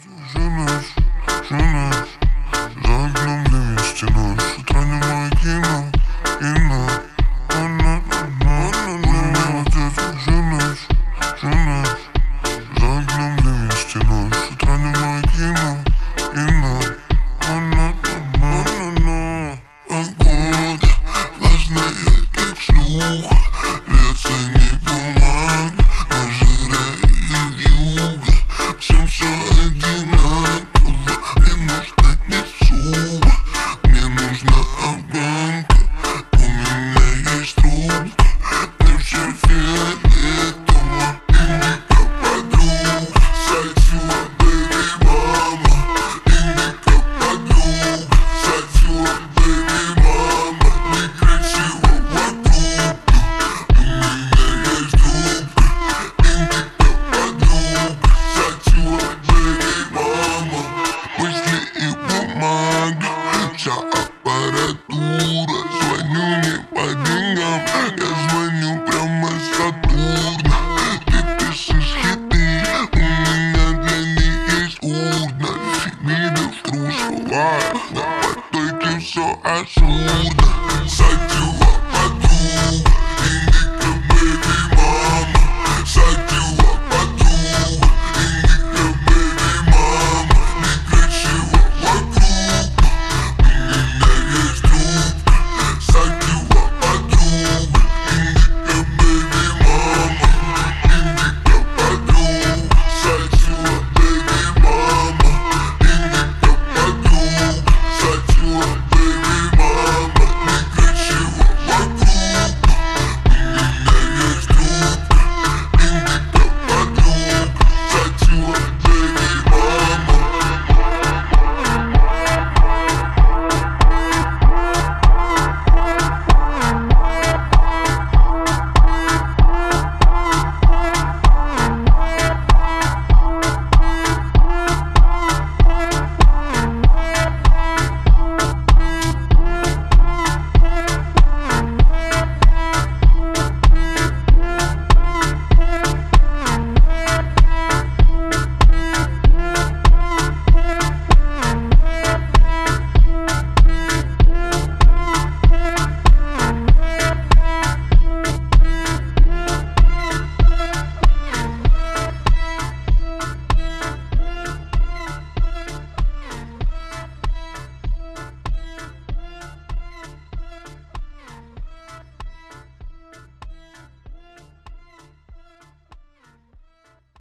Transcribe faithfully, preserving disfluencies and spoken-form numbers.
Женешь, женешь, за окном вместе ночь. С утра немое кино, кино. Она, она, она, отец. Женешь, женешь, за окном вместе ночь. С утра немое кино, кино. Она, она, она. Погода влажная, как шлюха. Льется не бумага, на жире юга. Всем все одинаково, мне нужно не сука, мне нужна афганка, у меня есть трубка, мне все фиолетово, индика подруга, сатила бэби мама, индика подруга, сатила бэби мама, не красивого трубка, у меня есть трубка, индика подруга, сатила бэби мама, мысли и бумага, вся аппаратура, звоню не по деньгам, я звоню прямо с Сатурна. Ты пишешь хиты, у меня для них есть урна. Фемида в кружевах, на потоке все абсурдно. Сатю